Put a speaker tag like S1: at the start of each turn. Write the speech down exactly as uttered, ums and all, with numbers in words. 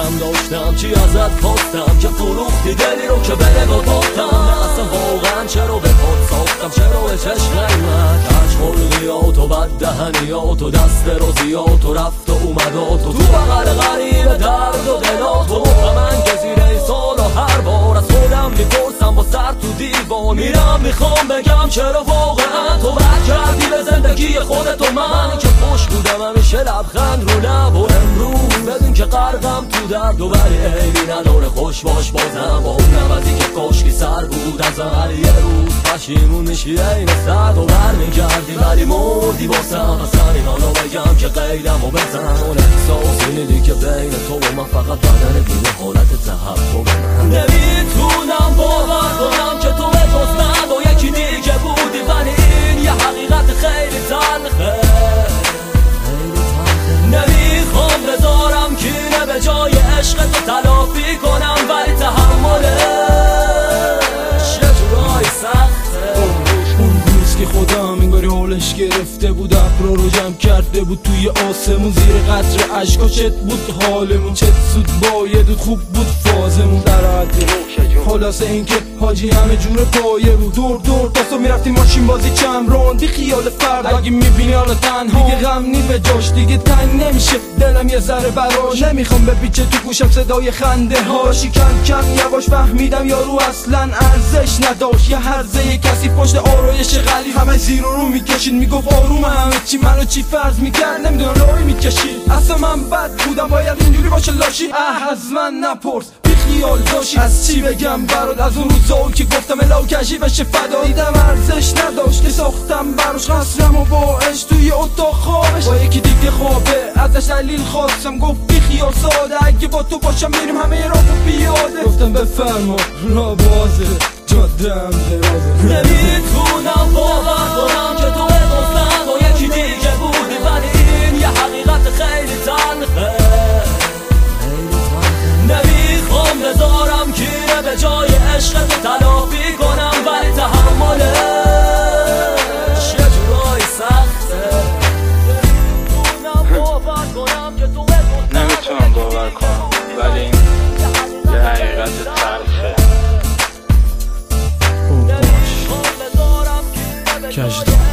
S1: کم داشتم چی ازت خواستم که فروختی دلی رو که به نگاه باختم. اصلا واقعا چرا به خود ساختم، چرا به چشم نیمد کش خلقیات و بد دهنیات و دست رازیات و رفت و اومدات و تو بغل غریب درد و دلات و من که زیر ای سال و هر بار از خودم میپرسم با سر تو دیوان میرم میخوام بگم چرا واقعا تو بد کردی به زندگی خودت و من که خوش بودم همیشه لبخند رو لب و امروز بدون که غرقم تو درد و ولی عیبی نداره خوش باش بازم با اون نبضی که کاشکی سر بود از هر یه روز پشیمون میشی این سرد و بر میگردی ولی مردی باسم اصلا این حالا بگم که قیدم و بزن اون احساس اینیدی که بین تو و من فقط بدن بین حالت تحقق من نمیتونم باور کنم که تو به جز من با یکی دیگه بودی ولی این یه حقیقت خیلی تلخه. نمیخوام بذارم کینه به جای عشق تو تلافی کنم ولی تحملش یه جورایی سخته.
S2: اون روز که خودم انگاری حالش گرفته بود ابرا رو جمع کرده بود توی آسمون زیر قطر عشقا چت بود حالمون چت سود باید خوب بود فازمون در حدی خلاصه این که حاجی همه جور پایه بود دور دور داستو میرفتیم ماشین بازی چند راند بی خیال فرد اگه میبینی حالا تنها دیگه غم نی به جاش دیگه تنگ نمیشه دلم یه ذره براش نمیخوام بپیچه تو گوشم صدای خنده هاشی کم کم یواش فهمیدم یارو اصلا ارزش نداشت یه هرزه یه کسی پشت آرایش غلیظ همه زیر رو میکشید میگفت آروم همه چی منو چی فرض میکرد نمیدونم لای میکشید اصلا من بد بودم باید اینجوری باشه لاشی اه از من نپرس خیال داشتی از چی بگم برات از اون روزا که گفتم الا کشی بشه فدا دیدم ارزش نداشت که ساختم براش قصرم و با عشق توی اتاق خوابش با یکی دیگه خوابه ازش دلیل خواستم گفت بی خیال ساده اگه با تو باشم میریم همه را و بیاده گفتم بفرما را بازه جاده هم درازه
S1: نمیتونم باور کنم که تو بگفتم با یکی دیگه بودی ولی این یه حقیقت خیلی تلخه. نمیخوام بذارم کینه به جای عشق تو تلافی کنم ولی تحملش یه جورایی سخته.
S3: نمیتونم باور کنم ولی این یه حقیقت تلخه.
S2: کجدار